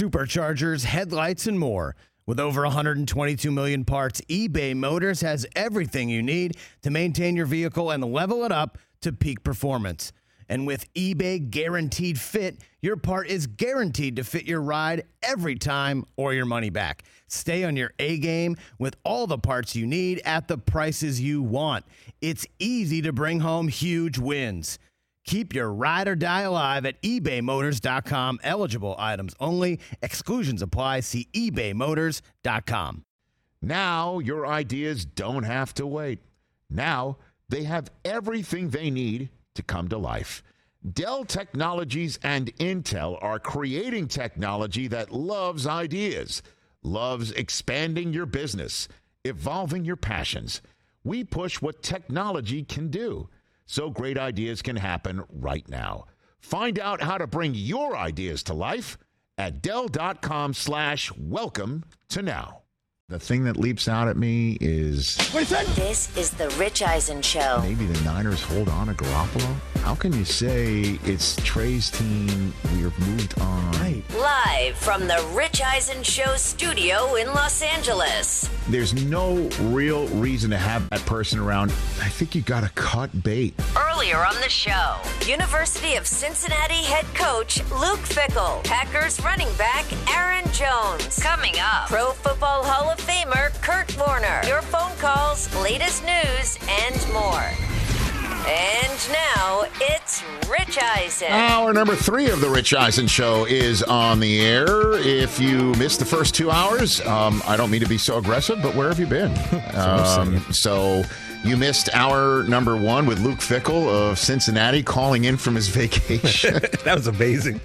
superchargers, headlights, and more. With over 122 million parts, eBay Motors has everything you need to maintain your vehicle and level it up to peak performance. And with eBay Guaranteed Fit, your part is guaranteed to fit your ride every time or your money back. Stay on your A-game with all the parts you need at the prices you want. It's easy to bring home huge wins. Keep your ride or die alive at ebaymotors.com. Eligible items only. Exclusions apply. See ebaymotors.com. Now your ideas don't have to wait. Now they have everything they need to come to life. Dell Technologies and Intel are creating technology that loves ideas, loves expanding your business, evolving your passions. We push what technology can do, so great ideas can happen right now. Find out how to bring your ideas to life at Dell.com/welcome to now. The thing that leaps out at me is... This is the Rich Eisen Show. Maybe the Niners hold on to Garoppolo? How can you say it's Trey's team, we've moved on? Right. Live from the Rich Eisen Show studio in Los Angeles. There's no real reason to have that person around. I think you got to cut bait. Earlier on the show, University of Cincinnati head coach Luke Fickell, Packers running back Aaron Jones. Coming up, Pro Football Hall of Famer Kurt Warner. Your phone calls, latest news, and more. And now, it's Rich Eisen. Hour number 3 of the Rich Eisen Show is on the air. If you missed the first 2 hours, I don't mean to be so aggressive, but where have you been? So you missed hour number 1 with Luke Fickell of Cincinnati calling in from his vacation. That was amazing.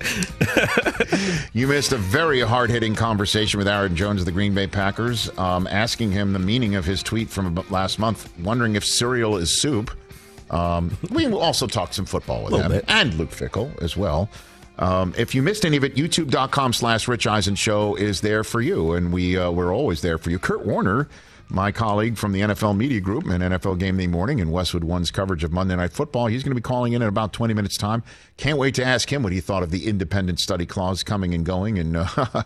You missed a very hard-hitting conversation with Aaron Jones of the Green Bay Packers, asking him the meaning of his tweet from last month, wondering if cereal is soup. We also talked some football with him and Luke Fickell as well. If you missed any of it, youtube.com/Rich Eisen Show is there for you, and we're always there for you. Kurt Warner, my colleague from the NFL Media Group and NFL Game Day Morning and Westwood One's coverage of Monday Night Football, he's going to be calling in about 20 minutes' time. Can't wait to ask him what he thought of the independent study clause coming and going in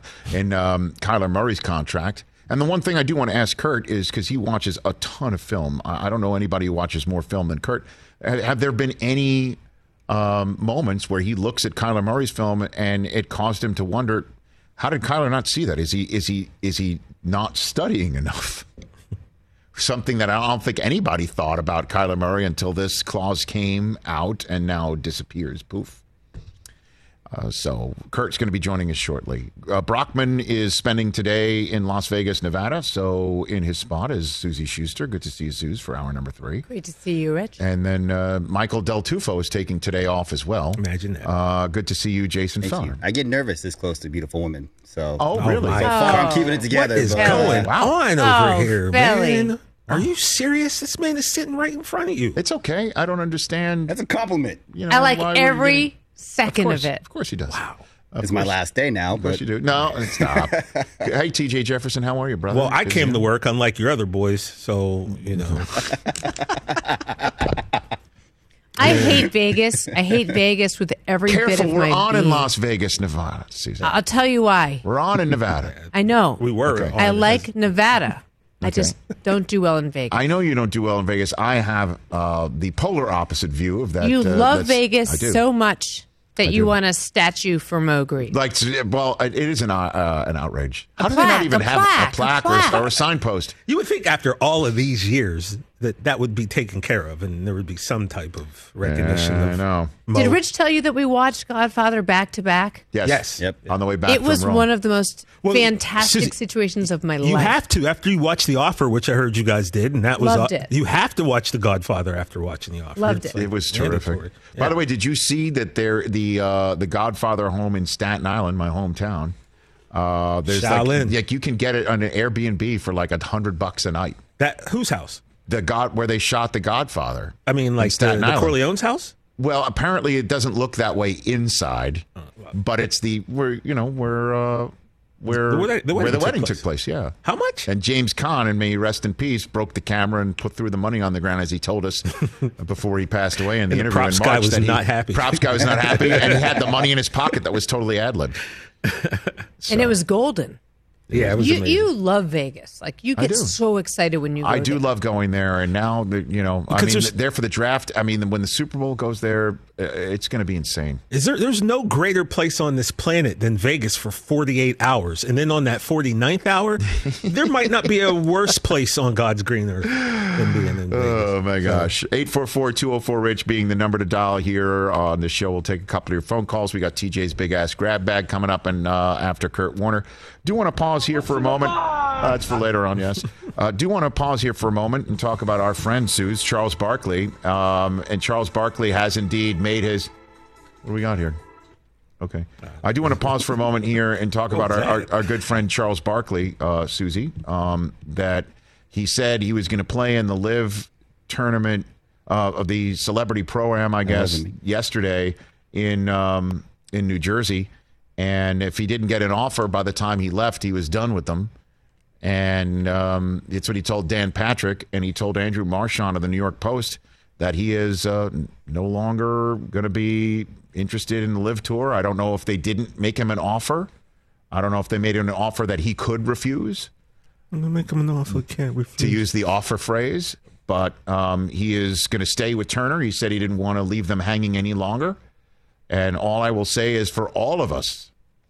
Kyler Murray's contract. And the one thing I do want to ask Kurt is, because he watches a ton of film, I don't know anybody who watches more film than Kurt. Have there been any moments where he looks at Kyler Murray's film and it caused him to wonder, how did Kyler not see that? Is he not studying enough? Something that I don't think anybody thought about Kyler Murray until this clause came out and now disappears. Poof. So Kurt's going to be joining us shortly. Brockman is spending today in Las Vegas, Nevada. So in his spot is Susie Schuster. Good to see you, Suze, for hour number 3. Great to see you, Rich. And then Michael Del Tufo is taking today off as well. Imagine that. Good to see you, Jason Feller. I get nervous this close to beautiful women. So really? So far I'm keeping it together. What is going on over here, Belly. man? Are you serious? This man is sitting right in front of you. It's okay. I don't understand. That's a compliment. You know, I like every second of it. Of course he does. Wow. It's my last day now. Of course but you do. No, stop. Hey, TJ Jefferson, how are you, brother? Well, I came to work unlike your other boys, so, you know. I hate Vegas. I hate Vegas with every bit of my Careful, we're on in being. Las Vegas, Nevada, Susan. I'll tell you why. We're on in Nevada. I know. We were. Okay. I like Nevada. I just don't do well in Vegas. I know you don't do well in Vegas. I have the polar opposite view of that. You love I Vegas do. so much that you want a statue for Mowgli. Like, well, it is an outrage. How do they not even have a plaque or a signpost? You would think after all of these years that would be taken care of and there would be some type of recognition. I know. Did Rich tell you that we watched Godfather back to back? Yes. Yep. On the way back It was from Rome. one of the most fantastic Susie, situations of my You life. have to, after you watch The Offer, which I heard you guys did, and that was Loved it. You have to watch The Godfather after watching The Offer. Loved It's it. It was mandatory. terrific. Yeah. By the way, did you see that the Godfather home in Staten Island, my hometown? There's Shaolin. like you can get it on an Airbnb for like $100 a night. Whose house? Where they shot The Godfather. I mean, like the Staten Island. Corleone's house? Well, apparently it doesn't look that way inside, but it's where the wedding took place. Yeah. How much? And James Caan, and may he rest in peace, broke the camera and threw the money on the ground, as he told us before he passed away in the And the interview in props March. guy was not happy. Props guy was not happy, and he had the money in his pocket that was totally ad-lib. And it was golden. Yeah, it was amazing. You love Vegas. Like, you get so excited when you go I do there. love going there, and now, there for the draft. I mean, when the Super Bowl goes there, it's going to be insane. There's no greater place on this planet than Vegas for 48 hours. And then on that 49th hour, there might not be a worse place on God's green earth than being in Vegas. Oh, my gosh. 844-204-RICH being the number to dial here on the show. We'll take a couple of your phone calls. We got TJ's Big Ass Grab Bag coming up and after Kurt Warner. Do want to pause here for a moment. That's for later on, yes. Do want to pause here for a moment and talk about our friend, Suze, Charles Barkley. And Charles Barkley has indeed made his... What do we got here? Okay. I do want to pause for a moment here and talk about our good friend Charles Barkley, Susie, that he said he was going to play in the Live tournament of the Celebrity Pro-Am, I guess, yesterday in New Jersey. And if he didn't get an offer by the time he left, he was done with them. And it's what he told Dan Patrick, and he told Andrew Marchand of the New York Post that he is no longer going to be interested in the Live Tour. I don't know if they didn't make him an offer. I don't know if they made him an offer that he could refuse. I'm going to make him an offer he can't refuse. To use the offer phrase. But he is going to stay with Turner. He said he didn't want to leave them hanging any longer. And all I will say is for all of us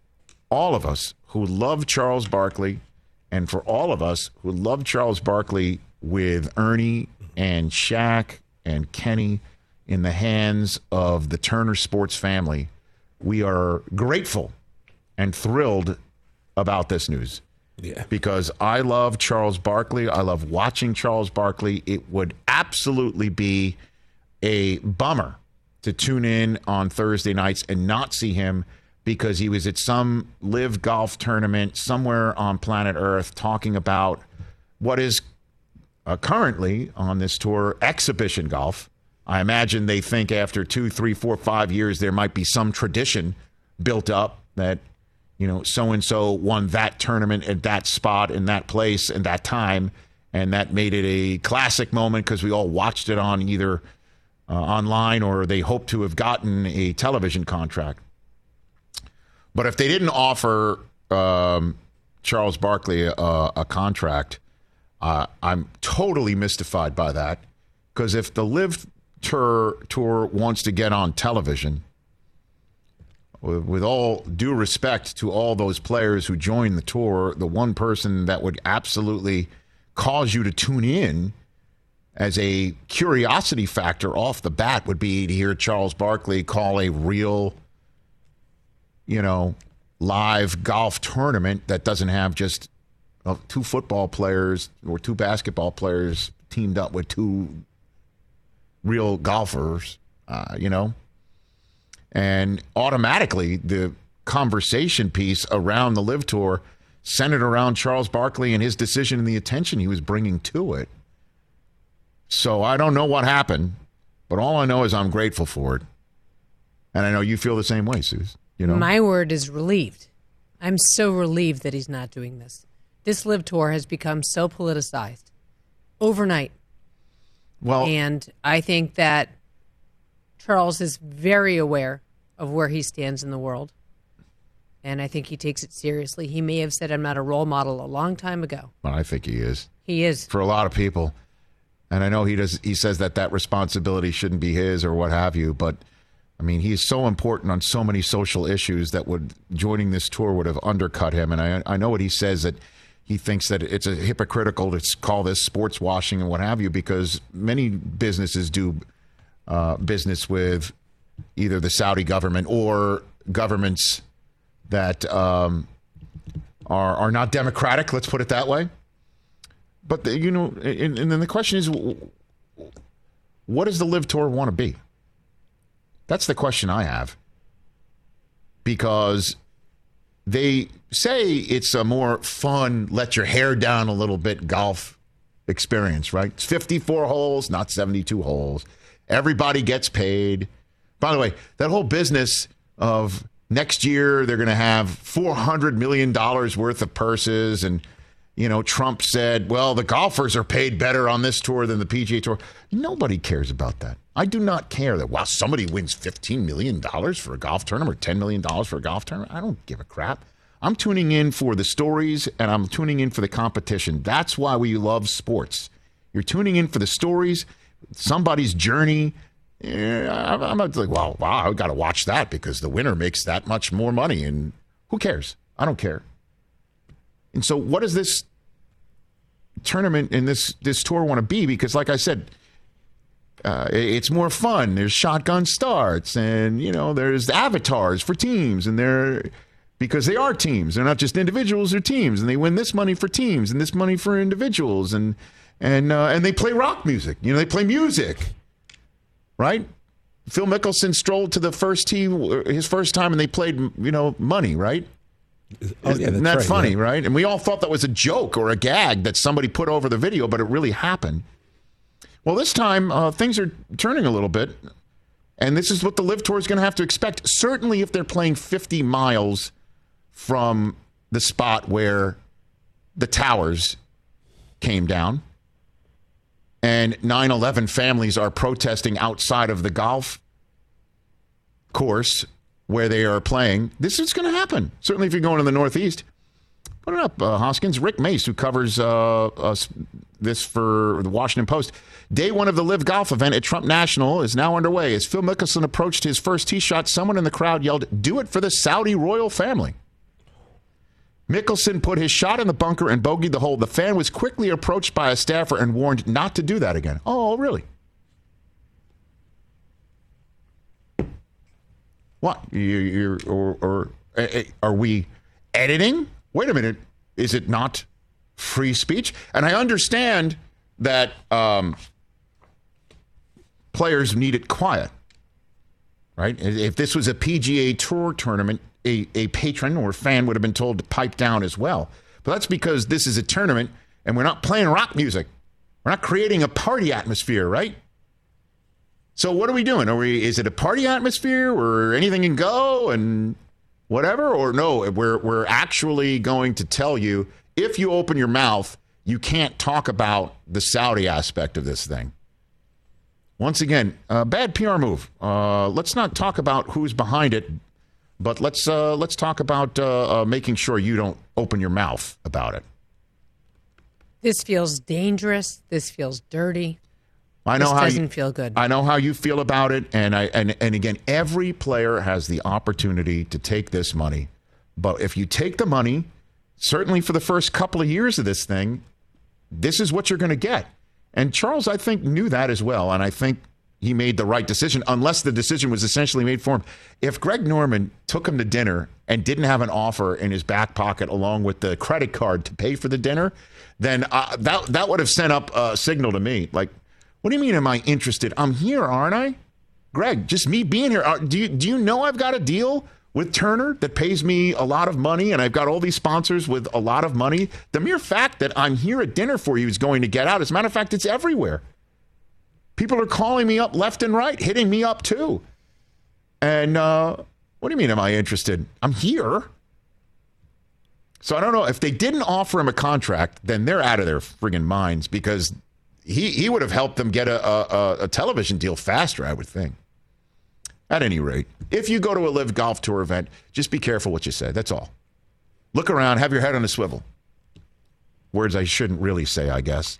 who love Charles Barkley, and for all of us who love Charles Barkley with Ernie and Shaq and Kenny in the hands of the Turner Sports family, we are grateful and thrilled about this news. Yeah. Because I love Charles Barkley. I love watching Charles Barkley. It would absolutely be a bummer to tune in on Thursday nights and not see him because he was at some Live golf tournament somewhere on planet Earth talking about what is currently on this tour exhibition golf. I imagine they think after 2, 3, 4, 5 years there might be some tradition built up that, you know, so-and-so won that tournament at that spot in that place and that time, and that made it a classic moment because we all watched it on either online or they hope to have gotten a television contract. But if they didn't offer Charles Barkley a contract, I'm totally mystified by that. Because if the Live Tour wants to get on television, with all due respect to all those players who joined the tour, the one person that would absolutely cause you to tune in as a curiosity factor off the bat would be to hear Charles Barkley call a real, live golf tournament that doesn't have just 2 football players or 2 basketball players teamed up with 2 real golfers, and automatically the conversation piece around the Live Tour centered around Charles Barkley and his decision and the attention he was bringing to it. So I don't know what happened, but all I know is I'm grateful for it. And I know you feel the same way, Suze. My word is relieved. I'm so relieved that he's not doing this. This Live Tour has become so politicized overnight. Well, and I think that Charles is very aware of where he stands in the world. And I think he takes it seriously. He may have said, I'm not a role model a long time ago. But I think he is. He is. For a lot of people. And I know he says that responsibility shouldn't be his or what have you, but I mean, he's so important on so many social issues that joining this tour would have undercut him. And I know what he says, that he thinks that it's a hypocritical to call this sports washing and what have you, because many businesses do business with either the Saudi government or governments that are not democratic, let's put it that way. But, and then the question is, what does the Live Tour want to be? That's the question I have. Because they say it's a more fun, let your hair down a little bit golf experience, right? It's 54 holes, not 72 holes. Everybody gets paid. By the way, that whole business of next year they're going to have $400 million worth of purses and Trump said, well, the golfers are paid better on this tour than the PGA Tour. Nobody cares about that. I do not care that, wow, somebody wins $15 million for a golf tournament or $10 million for a golf tournament. I don't give a crap. I'm tuning in for the stories, and I'm tuning in for the competition. That's why we love sports. You're tuning in for the stories, somebody's journey. I'm not like, wow, I got to watch that because the winner makes that much more money. And who cares? I don't care. And so what does this tournament and this tour want to be? Because like I said, it's more fun. There's shotgun starts and, there's avatars for teams because they are teams. They're not just individuals, they're teams. And they win this money for teams and this money for individuals. And they play rock music. They play music, right? Phil Mickelson strolled to the first tee his first time and they played, money, right? Oh, yeah, Isn't that right, funny, yeah. right? And we all thought that was a joke or a gag that somebody put over the video, but it really happened. Well, this time, things are turning a little bit, and this is what the LIV Tour is going to have to expect. Certainly if they're playing 50 miles from the spot where the towers came down and 9/11 families are protesting outside of the golf course where they are playing. This is going to happen. Certainly if you're going to the Northeast. Put it up, Hoskins. Rick Mace, who covers this for the Washington Post. Day one of the LIV Golf event at Trump National is now underway. As Phil Mickelson approached his first tee shot, someone in the crowd yelled, "Do it for the Saudi royal family." Mickelson put his shot in the bunker and bogeyed the hole. The fan was quickly approached by a staffer and warned not to do that again. Oh, really? What? Are we editing? Wait a minute. Is it not free speech? And I understand that players need it quiet, right? If this was a PGA Tour tournament, a patron or fan would have been told to pipe down as well. But that's because this is a tournament and we're not playing rock music. We're not creating a party atmosphere, right? So what are we doing? Is it a party atmosphere or anything can go and whatever? Or no, we're actually going to tell you if you open your mouth, you can't talk about the Saudi aspect of this thing. Once again, bad PR move. Let's not talk about who's behind it, but let's talk about making sure you don't open your mouth about it. This feels dangerous. This feels dirty. I know this how doesn't feel good. I know how you feel about it, and again, every player has the opportunity to take this money. But if you take the money, certainly for the first couple of years of this thing, this is what you're going to get. And Charles, I think, knew that as well, and I think he made the right decision, unless the decision was essentially made for him. If Greg Norman took him to dinner and didn't have an offer in his back pocket along with the credit card to pay for the dinner, then that would have sent up a signal to me, like, what do you mean, am I interested? I'm here, aren't I? Greg, just me being here. Do you know I've got a deal with Turner that pays me a lot of money and I've got all these sponsors with a lot of money? The mere fact that I'm here at dinner for you is going to get out. As a matter of fact, it's everywhere. People are calling me up left and right, hitting me up too. And what do you mean, am I interested? I'm here. So I don't know. If they didn't offer him a contract, then they're out of their friggin' minds because he would have helped them get a television deal faster, I would think. At any rate, if you go to a LIV Golf Tour event, just be careful what you say. That's all. Look around. Have your head on a swivel. Words I shouldn't really say, I guess.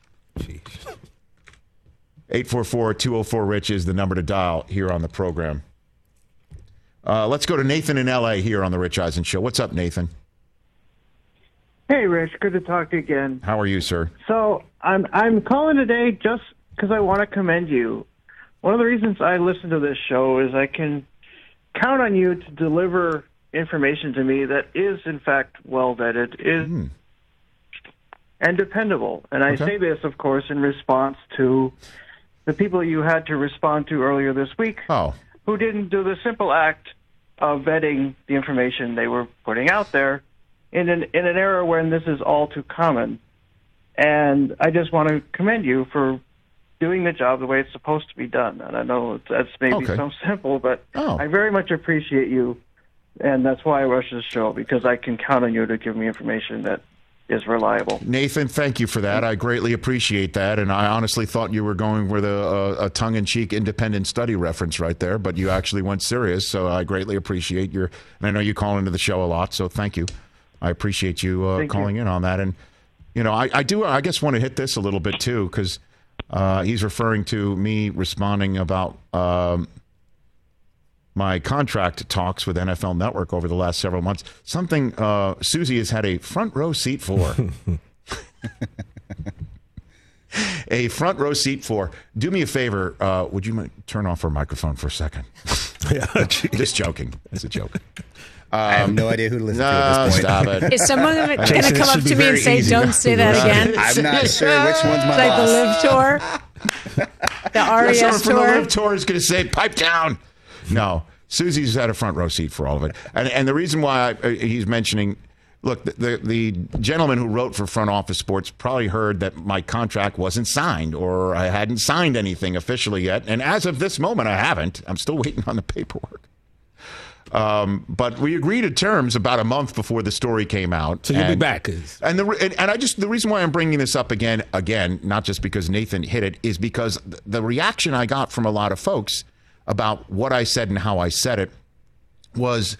844-204-RICH is the number to dial here on the program. Let's go to Nathan in L.A. here on the Rich Eisen Show. What's up, Nathan? Hey, Rich. Good to talk to you again. How are you, sir? So I'm calling today just because I want to commend you. One of the reasons I listen to this show is I can count on you to deliver information to me that is, in fact, well-vetted and dependable. And I say this, of course, in response to the people you had to respond to earlier this week who didn't do the simple act of vetting the information they were putting out there in an era when this is all too common. And I just want to commend you for doing the job the way it's supposed to be done. And I know that's maybe so simple, but I very much appreciate you, and that's why I rush this show, because I can count on you to give me information that is reliable. Nathan, thank you for that. I greatly appreciate that. And I honestly thought you were going with a tongue-in-cheek independent study reference right there, but you actually went serious. So I greatly appreciate and I know you call into the show a lot, so thank you. I appreciate you calling in on that. And, I guess want to hit this a little bit too, because he's referring to me responding about my contract talks with NFL Network over the last several months. Something Susie has had a front row seat for. A front row seat for. Do me a favor. Would you turn off her microphone for a second? Just joking. It's a joke. I have no idea who to listen to at this point. Stop it. Is someone going to come up to me and say, don't say that again? I'm not sure which one's my Like boss. the Live Tour? The RES Someone from the Tour? Live Tour is going to say, pipe down. No. Susie's had a front row seat for all of it. And the reason why he's mentioning, look, the gentleman who wrote for Front Office Sports probably heard that my contract wasn't signed or I hadn't signed anything officially yet. And as of this moment, I haven't. I'm still waiting on the paperwork. But we agreed to terms about a month before the story came out. So you'll be back. And the reason why I'm bringing this up again, not just because Nathan hit it, is because the reaction I got from a lot of folks about what I said and how I said it was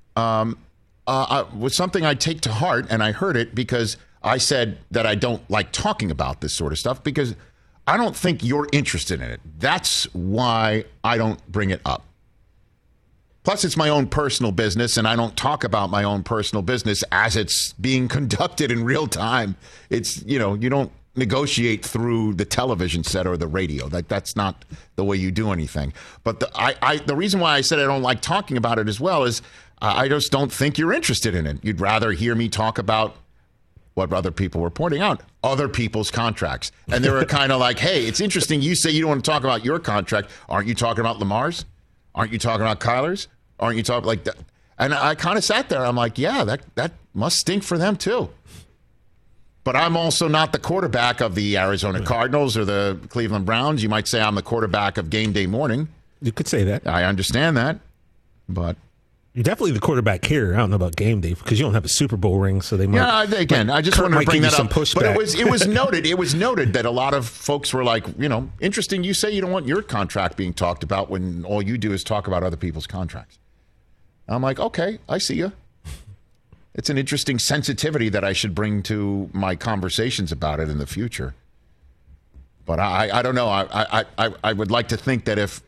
something I take to heart, and I heard it because I said that I don't like talking about this sort of stuff because I don't think you're interested in it. That's why I don't bring it up. Plus, it's my own personal business, and I don't talk about my own personal business as it's being conducted in real time. It's, you don't negotiate through the television set or the radio. That's not the way you do anything. But the reason why I said I don't like talking about it as well is I just don't think you're interested in it. You'd rather hear me talk about what other people were pointing out, other people's contracts. And they were kind of like, hey, it's interesting. You say you don't want to talk about your contract. Aren't you talking about Lamar's? Aren't you talking about Kyler's? Aren't you talking like that? And I kind of sat there. I'm like, yeah, that must stink for them too. But I'm also not the quarterback of the Arizona Cardinals or the Cleveland Browns. You might say I'm the quarterback of game day morning. You could say that. I understand that. But you're definitely the quarterback here. I don't know about game day because you don't have a Super Bowl ring, so they might. Yeah, again, I just wanted to bring that up. Pushback. But it was noted. It was noted that a lot of folks were like, interesting. You say you don't want your contract being talked about when all you do is talk about other people's contracts. I'm like, okay, I see you. It's an interesting sensitivity that I should bring to my conversations about it in the future. But I don't know. I would like to think that if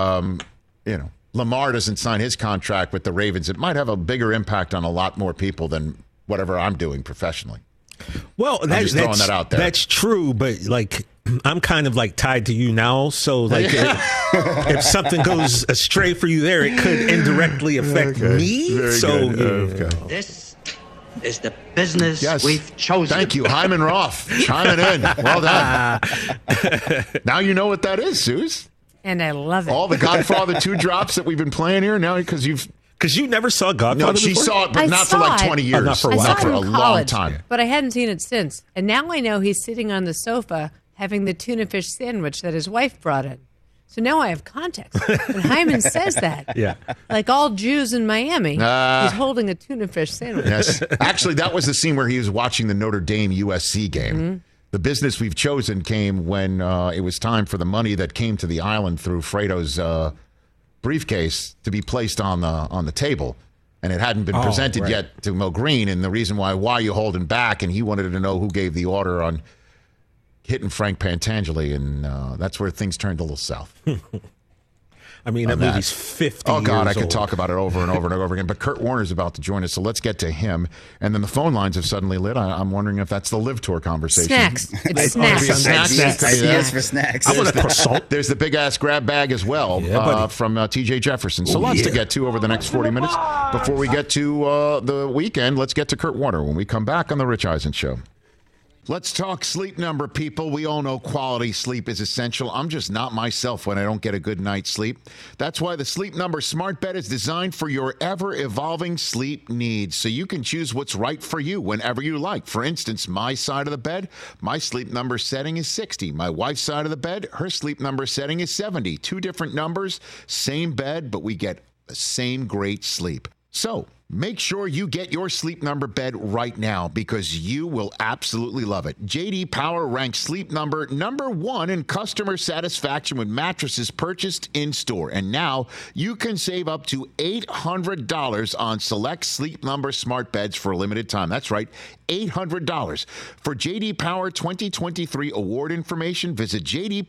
Lamar doesn't sign his contract with the Ravens, it might have a bigger impact on a lot more people than whatever I'm doing professionally. Well, that's throwing that out there. That's true, but I'm kind of tied to you now, so if something goes astray for you there, it could indirectly affect me. Very good. This is the business we've chosen. Thank you, Hyman Roth, chiming in. Well done. Now you know what that is, Suze. And I love it. All the Godfather 2 drops that we've been playing here now because you never saw Godfather. No, she before? saw it, but not for like 20 years. Not for a while. I saw for it a in long college, time. but I hadn't seen it since. And now I know he's sitting on the sofa having the tuna fish sandwich that his wife brought in. So now I have context. And Hyman says that. Yeah. Like all Jews in Miami, he's holding a tuna fish sandwich. Yes. Actually, that was the scene where he was watching the Notre Dame USC game. Mm-hmm. The business we've chosen came when it was time for the money that came to the island through Fredo's briefcase to be placed on the table. And it hadn't been presented yet to Mo Green. And the reason why are you holding back? And he wanted to know who gave the order on hitting Frank Pantangeli. And that's where things turned a little south. I mean, that movie's 50 Oh, God, years I could old. talk about it over and over and over again. But Kurt Warner's about to join us, so let's get to him. And then the phone lines have suddenly lit. I'm wondering if that's the Live Tour conversation. Snacks. It's snacks. Ideas for snacks. I want a croissant. There's the big-ass grab bag as well from T.J. Jefferson. So lots to get to over the next 40 minutes. Before we get to the weekend, let's get to Kurt Warner when we come back on The Rich Eisen Show. Let's talk Sleep Number, people. We all know quality sleep is essential. I'm just not myself when I don't get a good night's sleep. That's why the Sleep Number smart bed is designed for your ever-evolving sleep needs, so you can choose what's right for you whenever you like. For instance, my side of the bed, my Sleep Number setting is 60. My wife's side of the bed, her Sleep Number setting is 70. Two different numbers, same bed, but we get the same great sleep. So, Make sure you get your Sleep Number bed right now because you will absolutely love it. J.D. Power ranks Sleep Number #1 in customer satisfaction with mattresses purchased in-store. And now you can save up to $800 on select Sleep Number smart beds for a limited time. That's right, $800. For J.D. Power 2023 award information, visit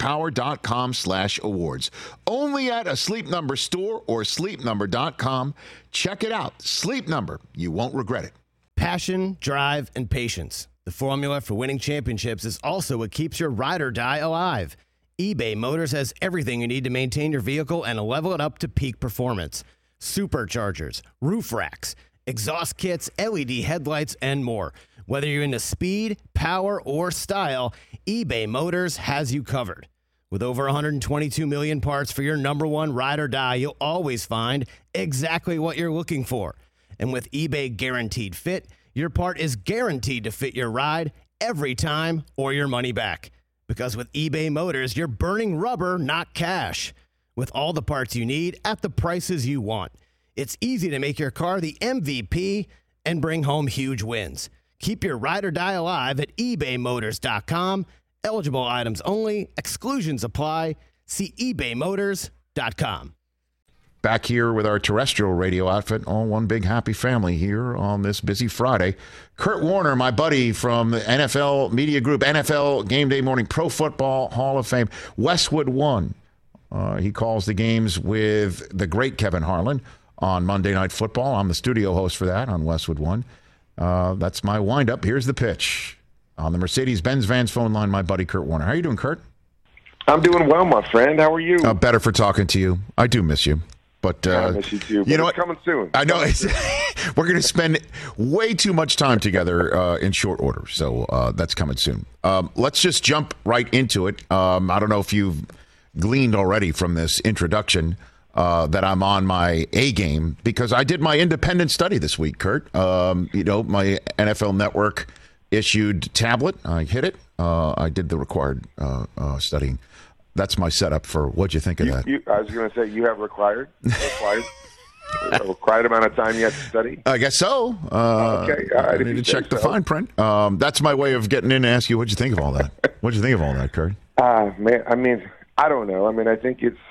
jdpower.com/awards. Only at a Sleep Number store or sleepnumber.com. Check it out. Sleep Number. You won't regret it. Passion, drive, and patience. The formula for winning championships is also what keeps your ride or die alive. eBay Motors has everything you need to maintain your vehicle and level it up to peak performance. Superchargers, roof racks, exhaust kits, LED headlights, and more. Whether you're into speed, power, or style, eBay Motors has you covered. With over 122 million parts for your #1 ride or die, you'll always find exactly what you're looking for. And with eBay Guaranteed Fit, your part is guaranteed to fit your ride every time or your money back. Because with eBay Motors, you're burning rubber, not cash. With all the parts you need at the prices you want. It's easy to make your car the MVP and bring home huge wins. Keep your ride or die alive at ebaymotors.com. Eligible items only. Exclusions apply. See ebaymotors.com. Back here with our terrestrial radio outfit, all one big happy family here on this busy Friday. Kurt Warner, my buddy from the NFL Media Group, NFL Game Day Morning, Pro Football Hall of Fame, Westwood One. He calls the games with the great Kevin Harlan on Monday Night Football. I'm the studio host for that on Westwood One. That's my windup. Here's the pitch. On the Mercedes-Benz Vans phone line, my buddy Kurt Warner. How are you doing, Kurt? I'm doing well, my friend. How are you? Better for talking to you. I do miss you. But I miss you too. You know what? Coming soon. I know. We're going to spend way too much time together in short order. So that's coming soon. Let's just jump right into it. I don't know if you've gleaned already from this introduction that I'm on my A game because I did my independent study this week, Kurt. My NFL Network issued tablet. I hit it. I did the required studying. That's my setup for what'd you think of that? I was going to say you have required a required amount of time you have to study. I guess so. Okay, all right. I need to check the fine print. That's my way of getting in to ask you what'd you think of all that. What'd you think of all that, Kurt? Man, I mean, I don't know. I mean, I think it's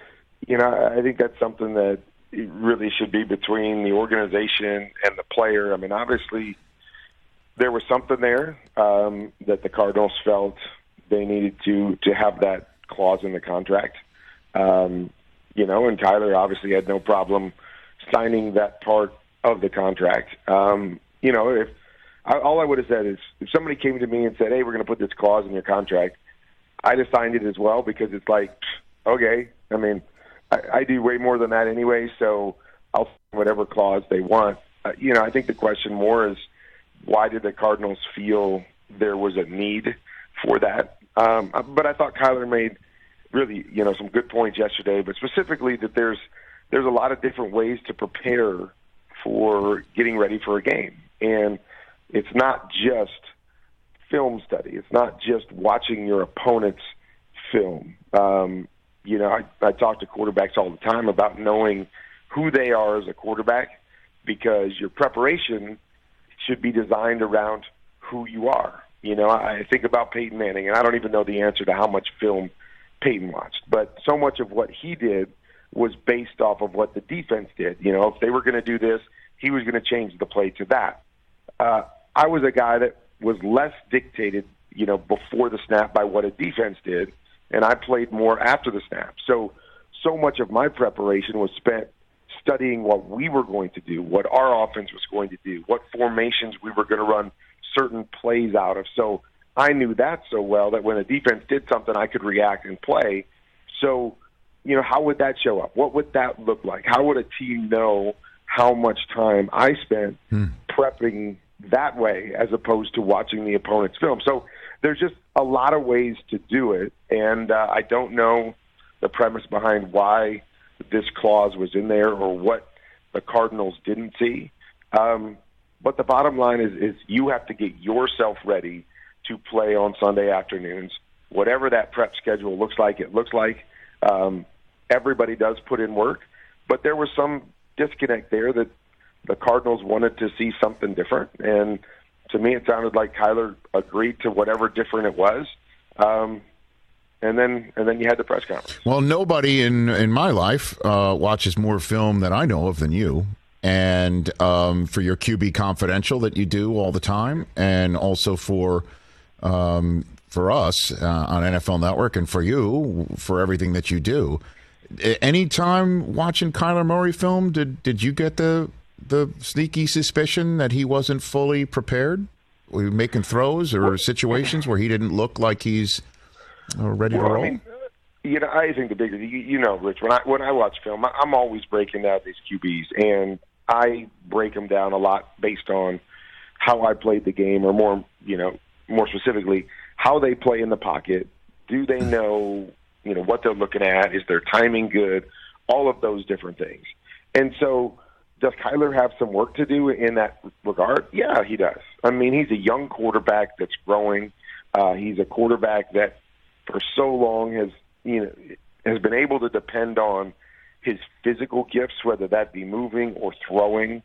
I think that's something that it really should be between the organization and the player. I mean, obviously, there was something there that the Cardinals felt they needed to have that clause in the contract. And Kyler obviously had no problem signing that part of the contract. If all I would have said is if somebody came to me and said, hey, we're going to put this clause in your contract, I'd have signed it as well because it's like, okay, I mean, I do way more than that anyway, so I'll sign whatever clause they want. I think the question more is why did the Cardinals feel there was a need for that? But I thought Kyler made really, some good points yesterday, but specifically that there's a lot of different ways to prepare for getting ready for a game. And it's not just film study. It's not just watching your opponent's film. I talk to quarterbacks all the time about knowing who they are as a quarterback because your preparation should be designed around who you are. I think about Peyton Manning, and I don't even know the answer to how much film Peyton watched, but so much of what he did was based off of what the defense did. If they were going to do this, he was going to change the play to that. I was a guy that was less dictated, before the snap by what a defense did, and I played more after the snap. So much of my preparation was spent studying what we were going to do, what our offense was going to do, what formations we were going to run certain plays out of. So I knew that so well that when a defense did something, I could react and play. So, how would that show up? What would that look like? How would a team know how much time I spent prepping that way as opposed to watching the opponent's film? So there's just a lot of ways to do it, and I don't know the premise behind why this clause was in there or what the Cardinals didn't see. But the bottom line is you have to get yourself ready to play on Sunday afternoons. Whatever that prep schedule looks like, it looks like. Everybody does put in work, but there was some disconnect there that the Cardinals wanted to see something different, and to me, it sounded like Kyler agreed to whatever different it was. And then you had the press conference. Well, nobody in my life watches more film that I know of than you. And for your QB Confidential that you do all the time, and also for us on NFL Network, and for you for everything that you do. Any time watching Kyler Murray film, did you get the sneaky suspicion that he wasn't fully prepared? Were you making throws or situations where he didn't look like he's ready to roll? I mean, I think the bigger, Rich, when I watch film, I'm always breaking down these QBs, and I break them down a lot based on how I played the game, or more specifically, how they play in the pocket. Do they know, what they're looking at? Is their timing good? All of those different things. And so, does Kyler have some work to do in that regard? Yeah, he does. I mean, he's a young quarterback that's growing. He's a quarterback that for so long has been able to depend on his physical gifts, whether that be moving or throwing,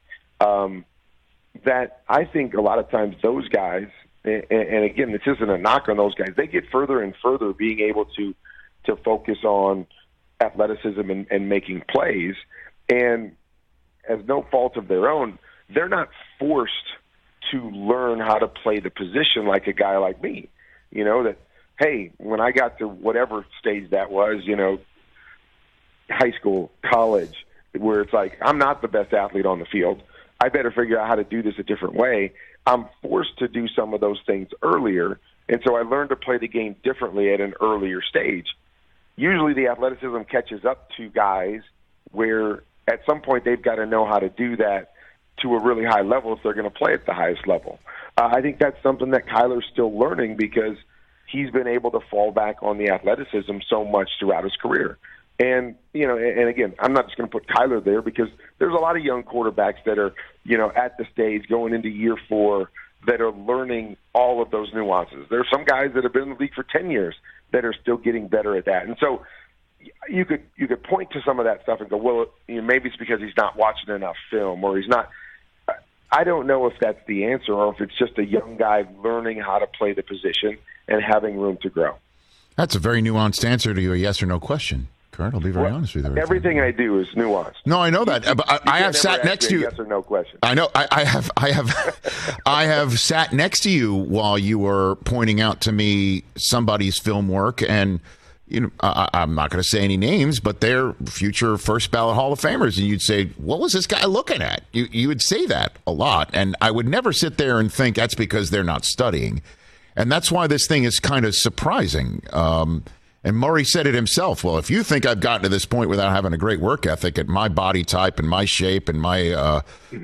that I think a lot of times those guys, and again, this isn't a knock on those guys, they get further and further being able to focus on athleticism and making plays. And as no fault of their own, they're not forced to learn how to play the position like a guy like me. That, hey, when I got to whatever stage that was, high school, college, where it's like, I'm not the best athlete on the field. I better figure out how to do this a different way. I'm forced to do some of those things earlier, and so I learned to play the game differently at an earlier stage. Usually the athleticism catches up to guys where at some point they've got to know how to do that to a really high level if they're going to play at the highest level. I think that's something that Kyler's still learning, because he's been able to fall back on the athleticism so much throughout his career. And, and again, I'm not just going to put Kyler there, because there's a lot of young quarterbacks that are, at the stage going into year 4 that are learning all of those nuances. There are some guys that have been in the league for 10 years that are still getting better at that. And so you could point to some of that stuff and go, well, maybe it's because he's not watching enough film, or he's not. I don't know if that's the answer, or if it's just a young guy learning how to play the position and having room to grow. That's a very nuanced answer to a yes or no question, Kurt. I'll be very honest with you. Everything I do is nuanced. No, I know that. But I have sat next to you. Yes or no question. I know. I have sat next to you while you were pointing out to me somebody's film work, and I'm not going to say any names, but they're future first ballot Hall of Famers, and you'd say, "What was this guy looking at?" You would say that a lot, and I would never sit there and think that's because they're not studying, and that's why this thing is kind of surprising. And Murray said it himself. Well, if you think I've gotten to this point without having a great work ethic at my body type and my shape and my,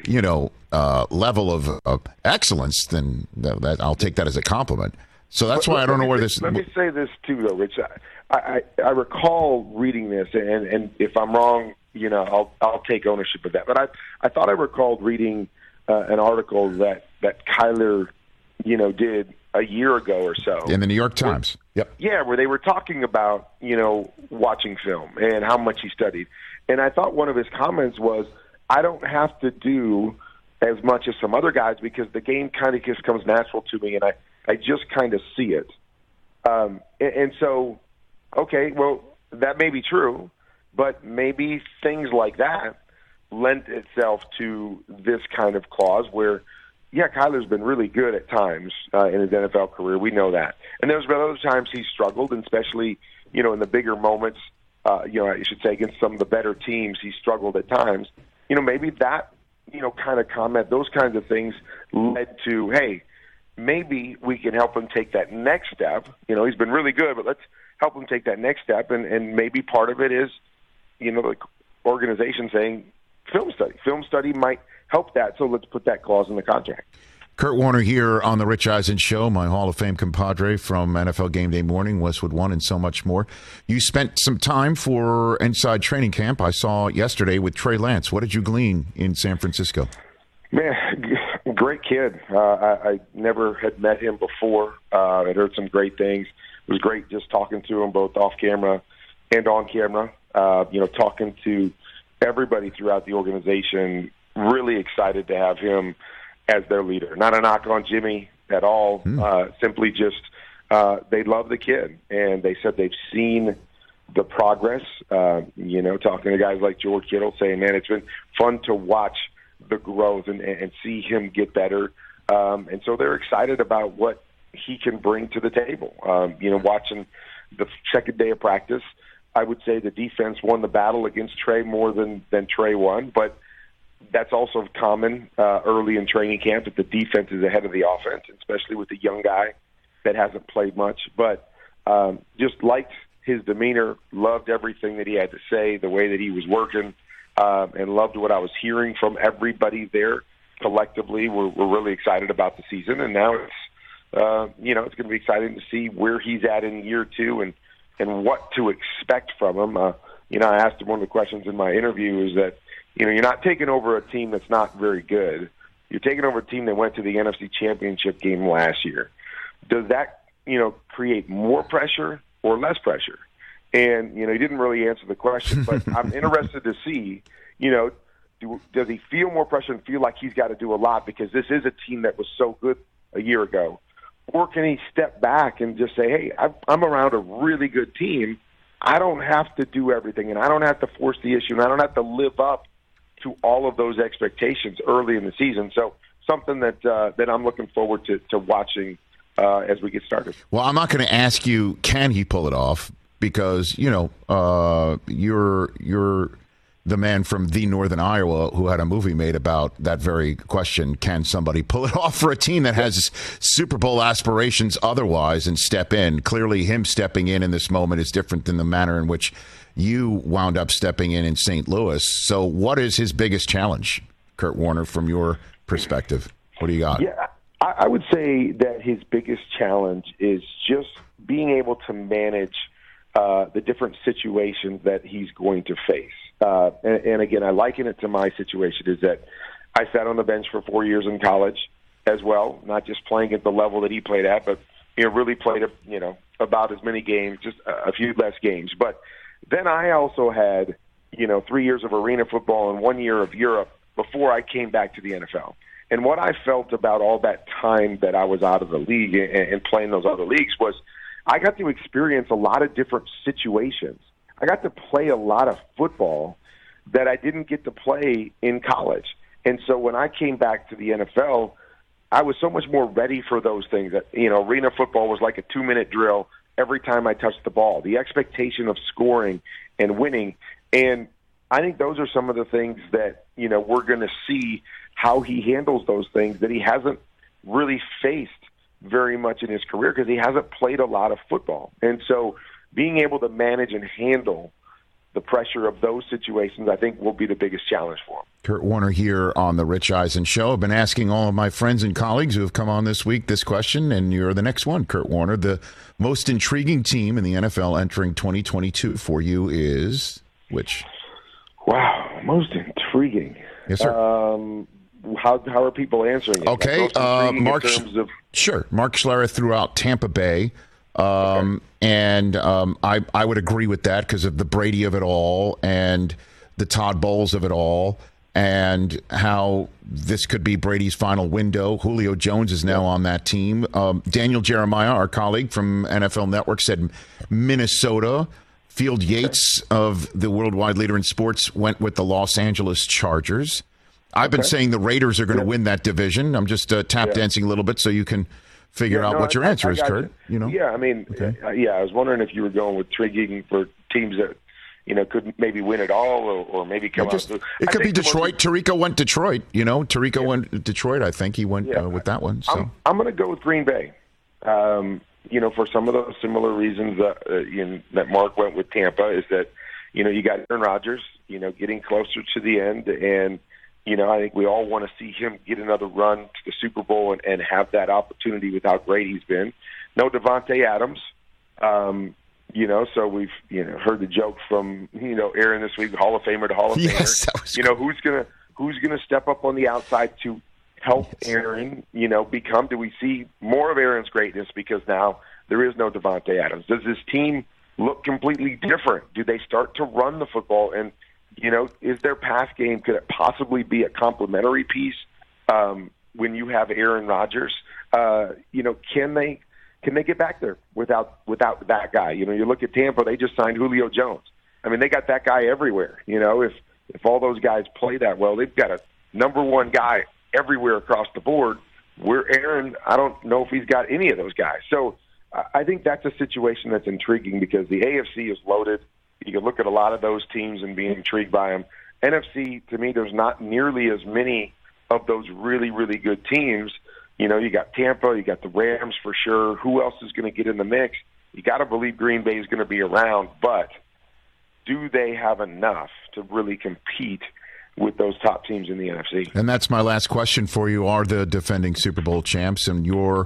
level of excellence, then I'll take that as a compliment. So that's why I don't know where this. Let me say this too, though, Rich. I recall reading this, and if I'm wrong, I'll take ownership of that. But I thought I recalled reading an article that Kyler, did a year ago or so in the New York Times. Yep. Yeah, where they were talking about, watching film and how much he studied. And I thought one of his comments was, I don't have to do as much as some other guys because the game kind of just comes natural to me, and I just kind of see it. And so, okay, well, that may be true, but maybe things like that lend itself to this kind of clause where, yeah, Kyler's been really good at times in his NFL career. We know that. And there's been other times he's struggled, and especially, in the bigger moments, I should say against some of the better teams, he struggled at times. Maybe that, kind of comment, those kinds of things led to, hey, maybe we can help him take that next step. He's been really good, but let's help him take that next step. And maybe part of it is, the organization saying film study. Film study might help that, so let's put that clause in the contract. Kurt Warner here on the Rich Eisen Show, my Hall of Fame compadre from NFL Game Day Morning, Westwood One, and so much more. You spent some time for Inside Training Camp, I saw yesterday, with Trey Lance. What did you glean in San Francisco? Man, great kid. I never had met him before. I'd heard some great things. It was great just talking to him both off camera and on camera, talking to everybody throughout the organization. really excited to have him as their leader. Not a knock on Jimmy at all. Simply just they love the kid, and they said they've seen the progress. Talking to guys like George Kittle saying, man, it's been fun to watch the growth and see him get better. And so they're excited about what he can bring to the table. Watching the second day of practice, I would say the defense won the battle against Trey more than Trey won, but that's also common early in training camp that the defense is ahead of the offense, especially with a young guy that hasn't played much. But just liked his demeanor, loved everything that he had to say, the way that he was working, and loved what I was hearing from everybody there collectively. We're really excited about the season, and now it's it's going to be exciting to see where he's at in year two and what to expect from him. I asked him one of the questions in my interview is that, you're not taking over a team that's not very good. You're taking over a team that went to the NFC Championship game last year. Does that, create more pressure or less pressure? And, he didn't really answer the question, but I'm interested to see, does he feel more pressure and feel like he's got to do a lot because this is a team that was so good a year ago? Or can he step back and just say, hey, I'm around a really good team. I don't have to do everything, and I don't have to force the issue, and I don't have to live up to all of those expectations early in the season. So something that I'm looking forward to watching as we get started. Well, I'm not going to ask you, can he pull it off? Because, you're the man from the Northern Iowa who had a movie made about that very question. Can somebody pull it off for a team that has Super Bowl aspirations otherwise and step in? Clearly, him stepping in this moment is different than the manner in which you wound up stepping in St. Louis. So what is his biggest challenge, Kurt Warner, from your perspective? What do you got? Yeah, I would say that his biggest challenge is just being able to manage the different situations that he's going to face. And again, I liken it to my situation is that I sat on the bench for 4 years in college as well, not just playing at the level that he played at, but really played about as many games, just a few less games. But then I also had 3 years of arena football and 1 year of Europe before I came back to the NFL. And what I felt about all that time that I was out of the league and playing those other leagues was I got to experience a lot of different situations. I got to play a lot of football that I didn't get to play in college. And so when I came back to the NFL, I was so much more ready for those things. That arena football was like a 2-minute drill every time I touched the ball. The expectation of scoring and winning. And I think those are some of the things that, we're going to see how he handles those things that he hasn't really faced very much in his career because he hasn't played a lot of football. And so being able to manage and handle the pressure of those situations, I think, will be the biggest challenge for him. Kurt Warner here on the Rich Eisen Show. I've been asking all of my friends and colleagues who have come on this week this question, and you're the next one, Kurt Warner. The most intriguing team in the NFL entering 2022 for you is which? Wow, most intriguing. Yes, sir. How are people answering it? Okay, Mark Schlereth threw out Tampa Bay. And I would agree with that because of the Brady of it all and the Todd Bowles of it all and how this could be Brady's final window. Julio Jones is now on that team. Daniel Jeremiah, our colleague from NFL Network, said Minnesota. Field Yates of the worldwide leader in sports went with the Los Angeles Chargers. I've been saying the Raiders are going to win that division. I'm just tap dancing a little bit so you can figure out what your answer is, Kurt. Yeah, I mean, I was wondering if you were going with intriguing for teams that could maybe win it all or maybe come out. It could be Detroit. Tirico went Detroit. Tirico went Detroit. I think he went with that one. So I'm going to go with Green Bay. For some of those similar reasons that Mark went with Tampa is that you got Aaron Rodgers, getting closer to the end and. I think we all want to see him get another run to the Super Bowl and have that opportunity with how great he's been. No Devontae Adams, so we've heard the joke from Aaron this week, Hall of Famer to Hall of Famer. Who's gonna step up on the outside to help Aaron? Become? Do we see more of Aaron's greatness because now there is no Devontae Adams? Does this team look completely different? Do they start to run the football and Is their pass game, could it possibly be a complementary piece when you have Aaron Rodgers? Can they get back there without that guy? You look at Tampa, they just signed Julio Jones. I mean, they got that guy everywhere. If all those guys play that well, they've got a number one guy everywhere across the board. Where Aaron, I don't know if he's got any of those guys. So I think that's a situation that's intriguing because the AFC is loaded. You can look at a lot of those teams and be intrigued by them. NFC, to me, there's not nearly as many of those really, really good teams. You got Tampa, you got the Rams for sure. Who else is going to get in the mix? You got to believe Green Bay is going to be around, but do they have enough to really compete with those top teams in the NFC? And that's my last question for you. Are the defending Super Bowl champs, and your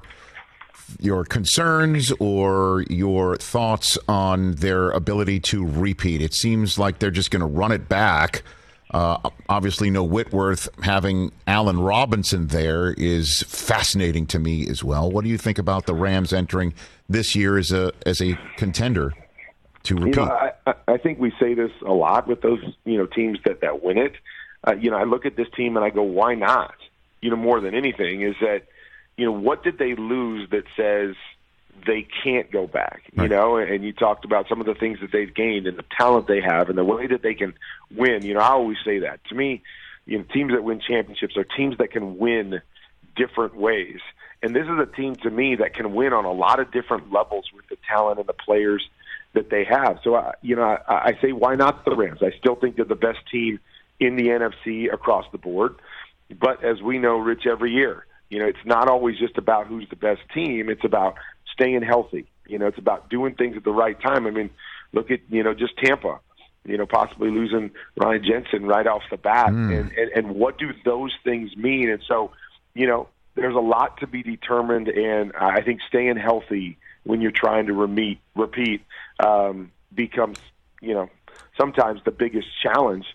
concerns or your thoughts on their ability to repeat? It seems like they're just going to run it back. Obviously, no Whitworth. Having Allen Robinson there is fascinating to me as well. What do you think about the Rams entering this year as a contender to repeat? I think we say this a lot with those teams that win it. I look at this team and I go, why not? More than anything is that what did they lose that says they can't go back? Right. And you talked about some of the things that they've gained and the talent they have and the way that they can win. I always say that. To me, teams that win championships are teams that can win different ways. And this is a team, to me, that can win on a lot of different levels with the talent and the players that they have. So, I say, why not the Rams? I still think they're the best team in the NFC across the board. But as we know, Rich, every year, it's not always just about who's the best team. It's about staying healthy. It's about doing things at the right time. I mean, look at, just Tampa, possibly losing Ryan Jensen right off the bat. And what do those things mean? And so, there's a lot to be determined. And I think staying healthy when you're trying to repeat becomes, sometimes the biggest challenge.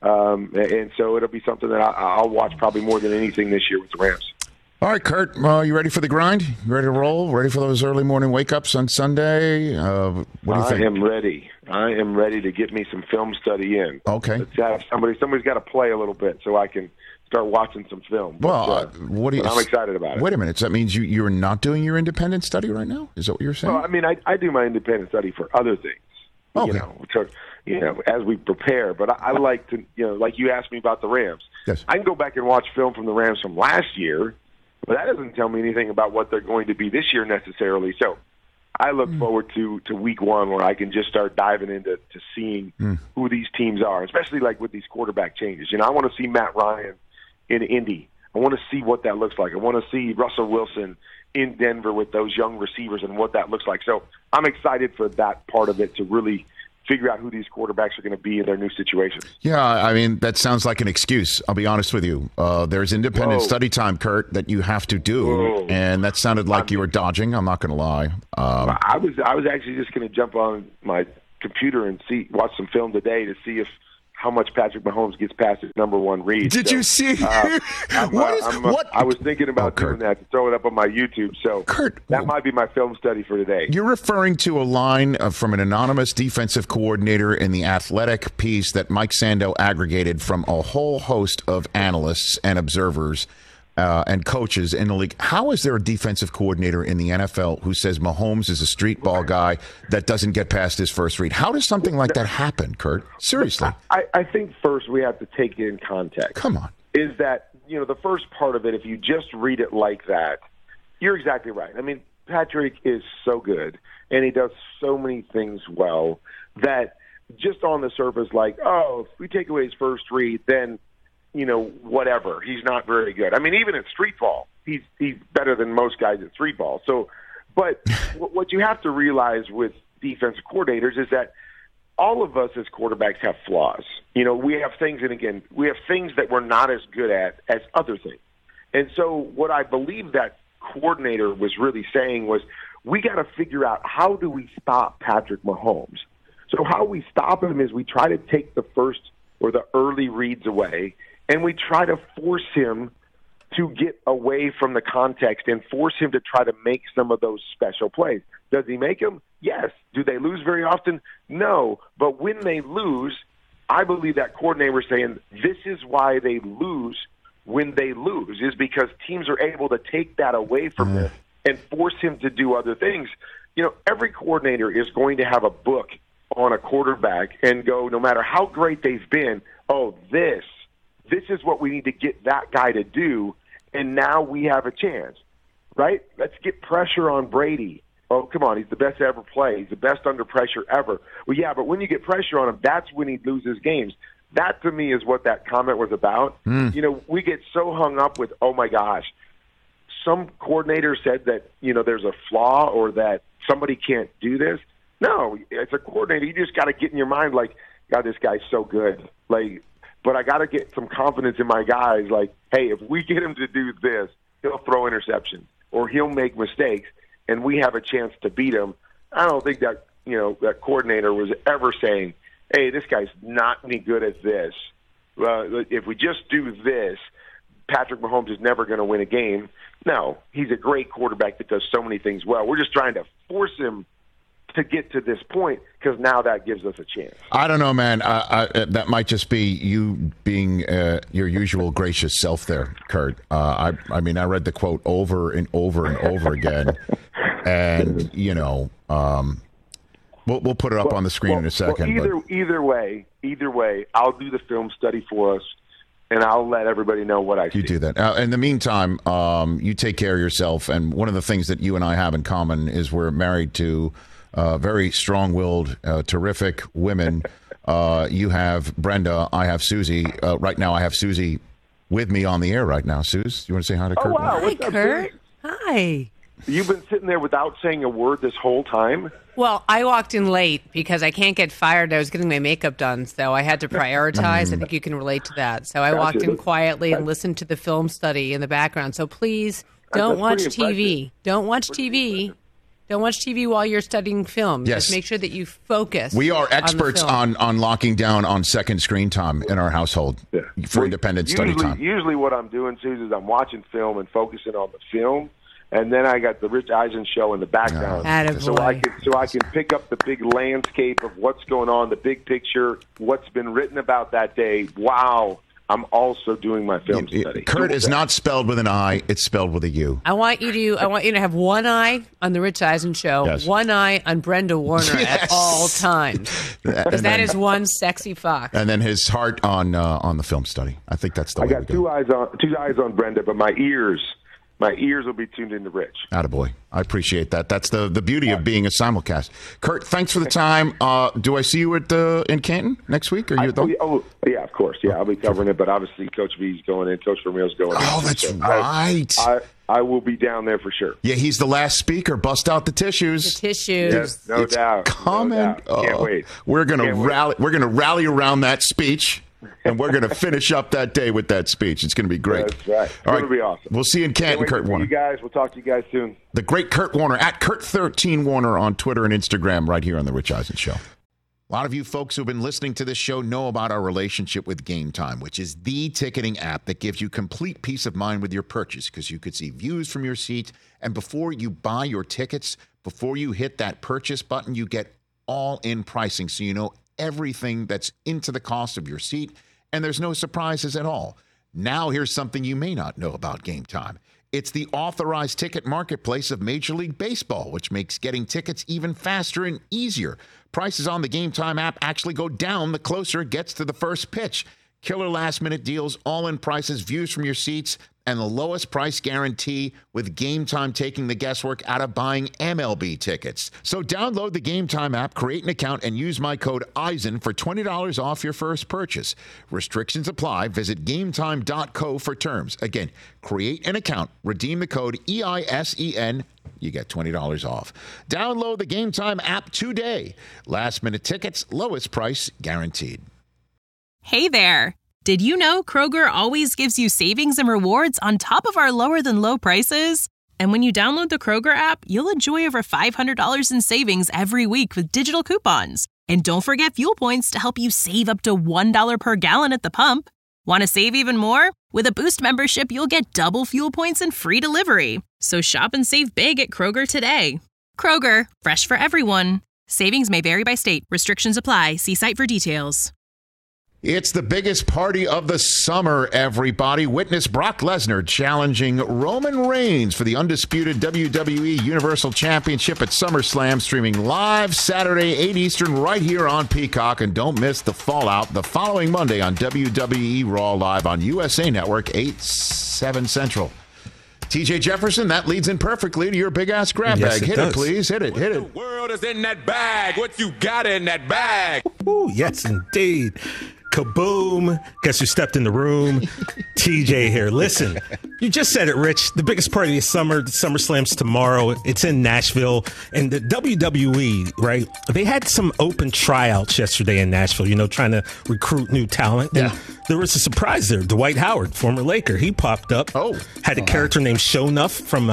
And so it'll be something that I'll watch probably more than anything this year with the Rams. All right, Kurt, you ready for the grind? You ready to roll? Ready for those early morning wake-ups on Sunday? What do you think? I am ready. I am ready to get me some film study in. Okay. Let's have somebody's got to play a little bit so I can start watching some film. Well, I'm excited about it. Wait a minute. So that means you're not doing your independent study right now? Is that what you're saying? Well, I mean, I do my independent study for other things. Okay. As we prepare. But I like to, like you asked me about the Rams. Yes. I can go back and watch film from the Rams from last year, but that doesn't tell me anything about what they're going to be this year necessarily. So I look forward to week one where I can just start diving into seeing who these teams are, especially like with these quarterback changes. I want to see Matt Ryan in Indy. I want to see what that looks like. I want to see Russell Wilson in Denver with those young receivers and what that looks like. So I'm excited for that part of it to really figure out who these quarterbacks are going to be in their new situations. Yeah, I mean, that sounds like an excuse. I'll be honest with you. There's independent study time, Kurt, that you have to do, and that sounded like you were dodging. I'm not going to lie. I was actually just going to jump on my computer and watch some film today to see how much Patrick Mahomes gets past his number one read. Did you see? I was thinking about doing that to throw it up on my YouTube. So Kurt, that might be my film study for today. You're referring to a line from an anonymous defensive coordinator in the Athletic piece that Mike Sando aggregated from a whole host of analysts and observers and coaches in the league. How is there a defensive coordinator in the NFL who says Mahomes is a street ball guy that doesn't get past his first read? How does something like that happen, Kurt? Seriously. I think first we have to take it in context. Come on. Is that, the first part of it, if you just read it like that, you're exactly right. I mean, Patrick is so good, and he does so many things well that just on the surface, like, if we take away his first read, then whatever. He's not very good. I mean, even at street ball, he's better than most guys at street ball. So, but what you have to realize with defensive coordinators is that all of us as quarterbacks have flaws. We have things, and again, we have things that we're not as good at as other things. And so what I believe that coordinator was really saying was, we got to figure out how do we stop Patrick Mahomes. So how we stop him is we try to take the first or the early reads away, and we try to force him to get away from the context and force him to try to make some of those special plays. Does he make them? Yes. Do they lose very often? No. But when they lose, I believe that coordinator was saying this is why they lose when they lose, is because teams are able to take that away from him and force him to do other things. Every coordinator is going to have a book on a quarterback and go, no matter how great they've been, this is what we need to get that guy to do, and now we have a chance, right? Let's get pressure on Brady. Oh, come on, he's the best to ever play. He's the best under pressure ever. Well, yeah, but when you get pressure on him, that's when he loses games. That, to me, is what that comment was about. We get so hung up with, oh, my gosh, some coordinator said that, there's a flaw or that somebody can't do this. No, as a coordinator, you just got to get in your mind, like, God, this guy's so good. But I got to get some confidence in my guys. Like, hey, if we get him to do this, he'll throw interceptions or he'll make mistakes, and we have a chance to beat him. I don't think that, that coordinator was ever saying, hey, this guy's not any good at this. If we just do this, Patrick Mahomes is never going to win a game. No, he's a great quarterback that does so many things well. We're just trying to force him to get to this point because now that gives us a chance. I don't know, man. That might just be you being your usual gracious self there, Kurt. I mean, I read the quote over and over and over again. And, we'll put it up on the screen in a second. Either way, I'll do the film study for us, and I'll let everybody know what I see. You do that. In the meantime, you take care of yourself. And one of the things that you and I have in common is we're married to very strong-willed, terrific women. You have Brenda. I have Susie. Right now, I have Susie with me on the air right now. Suze, you want to say hi to Kurt? Oh, wow. Hi, Kurt. Hi. You've been sitting there without saying a word this whole time? Well, I walked in late because I can't get fired. I was getting my makeup done, so I had to prioritize. I think you can relate to that. So I walked in quietly and listened to the film study in the background. So please don't watch TV. Don't watch TV. Don't watch TV while you're studying film. Yes. Just make sure that you focus. We are experts on locking down on second screen time in our household for independent study time. Usually what I'm doing, Susan, is I'm watching film and focusing on the film. And then I got the Rich Eisen show in the background, so I can pick up the big landscape of what's going on, the big picture, what's been written about that day. Wow, I'm also doing my film study. Kurt is not spelled with an I; it's spelled with a U. I want you to have one eye on the Rich Eisen show, one eye on Brenda Warner at all times, because that is one sexy fox. And then his heart on the film study. I think that's the way. I got two eyes on Brenda, but my ears will be tuned into Rich. Attaboy. I appreciate that. That's the beauty of being a simulcast. Kurt, thanks for the time. Do I see you in Canton next week? Are you yeah, of course. Yeah, I'll be covering it, but obviously Coach V's going in, Coach Vermeil's going in. Oh, that's right. I will be down there for sure. Yeah, he's the last speaker. Bust out the tissues. The tissues. Yes, no doubt. Coming. No doubt. Can't wait. We're gonna rally. We're gonna rally around that speech. And we're going to finish up that day with that speech. It's going to be great. That's right. It's going to be awesome. We'll see you in Canton, Kurt Warner. You guys. We'll talk to you guys soon. The great Kurt Warner at Kurt13Warner on Twitter and Instagram right here on The Rich Eisen Show. A lot of you folks who've been listening to this show know about our relationship with Game Time, which is the ticketing app that gives you complete peace of mind with your purchase because you could see views from your seat. And before you buy your tickets, before you hit that purchase button, you get all-in pricing so you know everything that's into the cost of your seat. And there's no surprises at all. Now here's something you may not know about Game Time. It's the authorized ticket marketplace of Major League Baseball, which makes getting tickets even faster and easier. Prices on the Game Time app actually go down the closer it gets to the first pitch. Killer last-minute deals, all-in prices, views from your seats, and the lowest price guarantee with Game Time taking the guesswork out of buying MLB tickets. So download the Game Time app, create an account, and use my code EISEN for $20 off your first purchase. Restrictions apply. Visit GameTime.co for terms. Again, create an account, redeem the code EISEN. You get $20 off. Download the Game Time app today. Last-minute tickets, lowest price guaranteed. Hey there. Did you know Kroger always gives you savings and rewards on top of our lower-than-low prices? And when you download the Kroger app, you'll enjoy over $500 in savings every week with digital coupons. And don't forget fuel points to help you save up to $1 per gallon at the pump. Want to save even more? With a Boost membership, you'll get double fuel points and free delivery. So shop and save big at Kroger today. Kroger, fresh for everyone. Savings may vary by state. Restrictions apply. See site for details. It's the biggest party of the summer, everybody. Witness Brock Lesnar challenging Roman Reigns for the undisputed WWE Universal Championship at SummerSlam, streaming live Saturday, 8 Eastern, right here on Peacock. And don't miss the fallout the following Monday on WWE Raw Live on USA Network, 8/7 Central. TJ Jefferson, that leads in perfectly to your big-ass grab bag. Hit it, please. Hit it. What the world is in that bag? What you got in that bag? Ooh, yes, indeed. Kaboom. Guess who stepped in the room? TJ here. Listen, you just said it, Rich. The biggest party of the summer, the SummerSlam's tomorrow. It's in Nashville. And the WWE, right, they had some open tryouts yesterday in Nashville, trying to recruit new talent. Yeah. And there was a surprise there. Dwight Howard, former Laker, he popped up. Had a character named Sho'nuff from,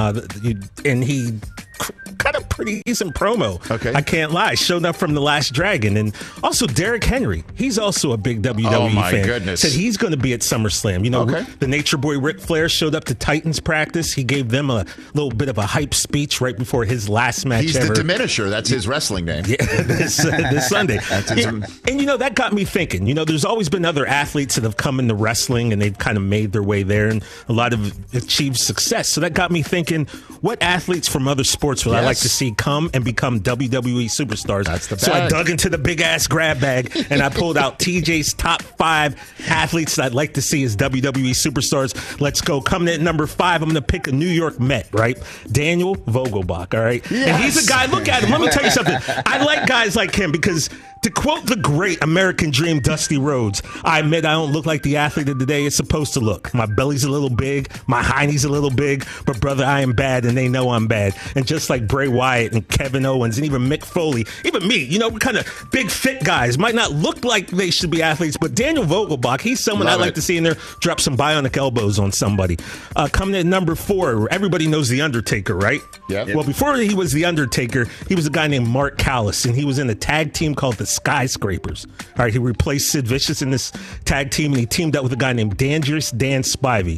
and he cut a pretty decent promo. Okay. I can't lie. Showed up from The Last Dragon. And also Derrick Henry. He's also a big WWE fan. Oh, my goodness. Said he's going to be at SummerSlam. The Nature Boy Ric Flair showed up to Titans practice. He gave them a little bit of a hype speech right before his last match He's ever. the Diminisher. That's his wrestling name. Yeah, this Sunday. And that got me thinking. There's always been other athletes that have come into wrestling and they've kind of made their way there and a lot of achieved success. So that got me thinking, what athletes from other sports would I like to see come and become WWE superstars? That's the bag. So I dug into the big-ass grab bag, and I pulled out TJ's top 5 athletes that I'd like to see as WWE superstars. Let's go. Coming in at number 5, I'm going to pick a New York Met, right? Daniel Vogelbach, all right? Yes. And he's a guy, look at him. Let me tell you something. I like guys like him because, to quote the great American Dream Dusty Rhodes, I admit I don't look like the athlete of the day is supposed to look. My belly's a little big, my hiney's a little big, but brother, I am bad and they know I'm bad. And just like Bray Wyatt and Kevin Owens and even Mick Foley, even me, we're kind of big fit guys, might not look like they should be athletes, but Daniel Vogelbach, he's someone I'd like to see in there drop some bionic elbows on somebody. Coming in at number 4, everybody knows The Undertaker, right? Yep. Well, before he was The Undertaker, he was a guy named Mark Callis, and he was in a tag team called the Skyscrapers. All right, he replaced Sid Vicious in this tag team, and he teamed up with a guy named Dangerous Dan Spivey.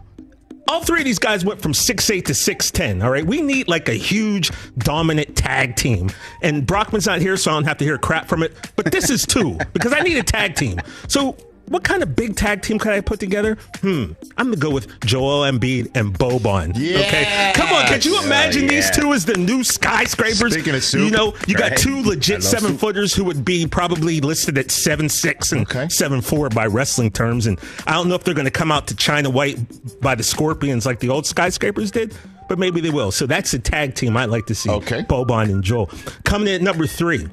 All 3 of these guys went from 6'8" to 6'10", all right? We need like a huge, dominant tag team. And Brockman's not here, so I don't have to hear crap from it. But this is 2, because I need a tag team. So what kind of big tag team could I put together? I'm going to go with Joel Embiid and Boban. Yeah. Okay? Come on, could you imagine these 2 as the new Skyscrapers? Speaking of soup. You got 2 legit 7-footers who would be probably listed at 7'6" and 7'4" by wrestling terms. And I don't know if they're going to come out to China White by the Scorpions like the old Skyscrapers did, but maybe they will. So that's a tag team I'd like to see. Okay. Boban and Joel. Coming in at number 3.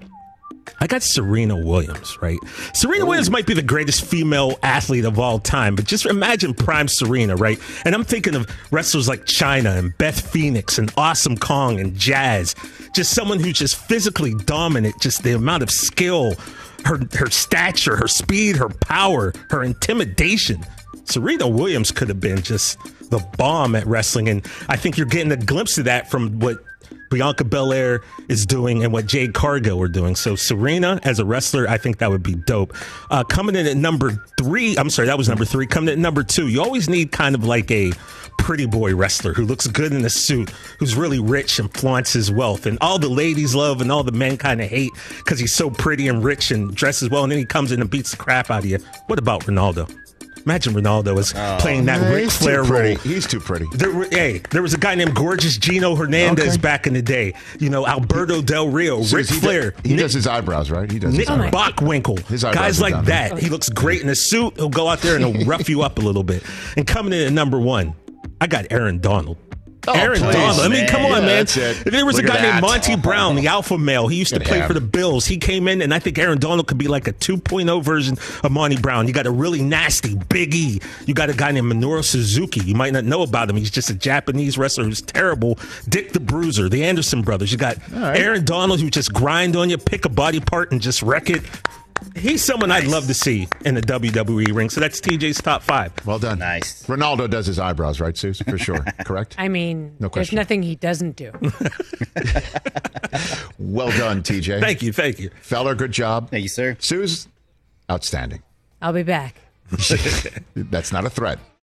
I got Serena Williams, right? Serena Williams might be the greatest female athlete of all time, but just imagine prime Serena, right? And I'm thinking of wrestlers like Chyna and Beth Phoenix and Awesome Kong and Jazz. Just someone who's just physically dominant, just the amount of skill, her stature, her speed, her power, her intimidation. Serena Williams could have been just the bomb at wrestling, and I think you're getting a glimpse of that from what Bianca Belair is doing and what Jade Cargill are doing. So Serena as a wrestler, I think that would be dope. Coming in at number 3, I'm sorry, that was number 3. Coming in at number 2, you always need kind of like a pretty boy wrestler who looks good in a suit, who's really rich and flaunts his wealth. And all the ladies love and all the men kind of hate because he's so pretty and rich and dresses well, and then he comes in and beats the crap out of you. What about Ronaldo? Imagine Ronaldo is playing that Ric Flair role. He's too pretty. There was a guy named Gorgeous Gino Hernandez back in the day. Alberto Del Rio, Ric Flair. He does his eyebrows, right? He does Nick Bockwinkel. Guys like that. He looks great in a suit. He'll go out there and he'll rough you up a little bit. And coming in at number 1, I got Aaron Donald. Aaron Donald. I mean, come on, man. There was a guy named Monty Brown, the alpha male. He used to play for the Bills. He came in, and I think Aaron Donald could be like a 2.0 version of Monty Brown. You got a really nasty Big E. You got a guy named Minoru Suzuki. You might not know about him. He's just a Japanese wrestler who's terrible. Dick the Bruiser, the Anderson brothers. You got Aaron Donald, who just grind on you, pick a body part, and just wreck it. He's someone I'd love to see in the WWE ring. So that's TJ's top 5. Well done. Nice. Ronaldo does his eyebrows, right, Suze? For sure. Correct? I mean, no there's nothing he doesn't do. Well done, TJ. Thank you. Feller, good job. Thank you, sir. Suze, outstanding. I'll be back. That's not a threat.